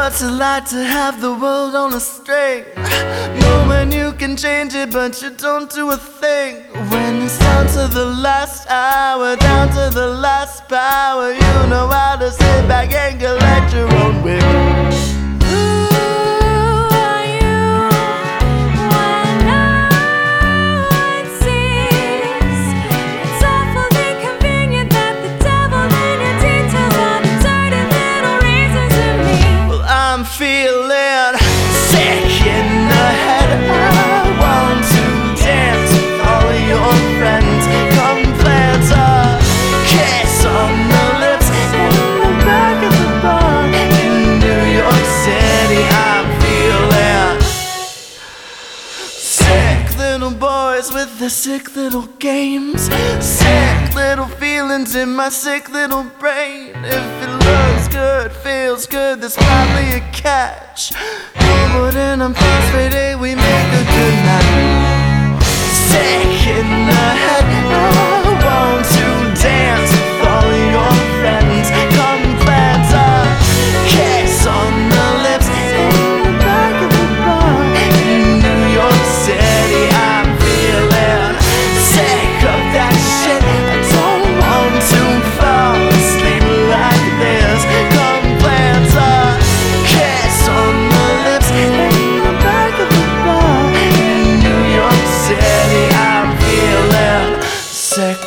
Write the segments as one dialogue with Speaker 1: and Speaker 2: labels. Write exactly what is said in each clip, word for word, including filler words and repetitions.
Speaker 1: What's it like to have the world on a string? Knowing you can change it, but you don't do a thing. When it's down to the last hour, down to the last power, you know how to sit back and collect your own wish. I'm feeling sick in the head. I want to dance with all of your friends. Come plant a kiss on the lips in the back of the bar in New York City. I'm feeling sick little boys with their sick little games, sick little feelings in my sick little brain. If it looks good, feels good, there's probably a catch. Covered in phosphate, we make a good night. Sick in the head, I want to dance with all of your friends. Come plant a kiss on the lips in the back of the bar in New York City. I'm feeling sick of that shit. I don't want to fall asleep like this. Come plant a kiss on the lips in the back of the bar in New York City. I'm feeling sick.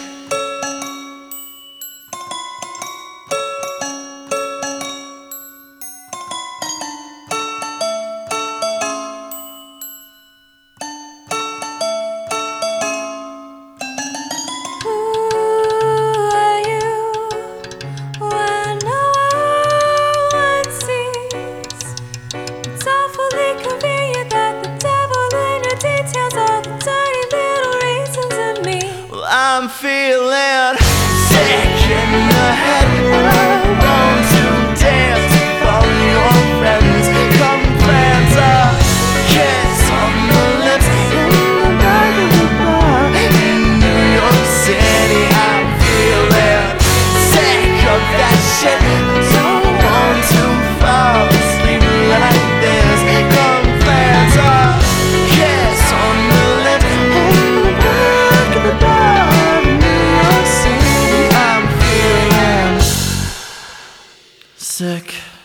Speaker 1: I'm feeling sick in the head. I want to dance with all of your friends. Come plant a kiss on the lips in the back of the bar in New York City. I'm feeling sick of that shit. Don't want to fall asleep like this. Come plant a kiss on the lips in the back of the bar. Sick.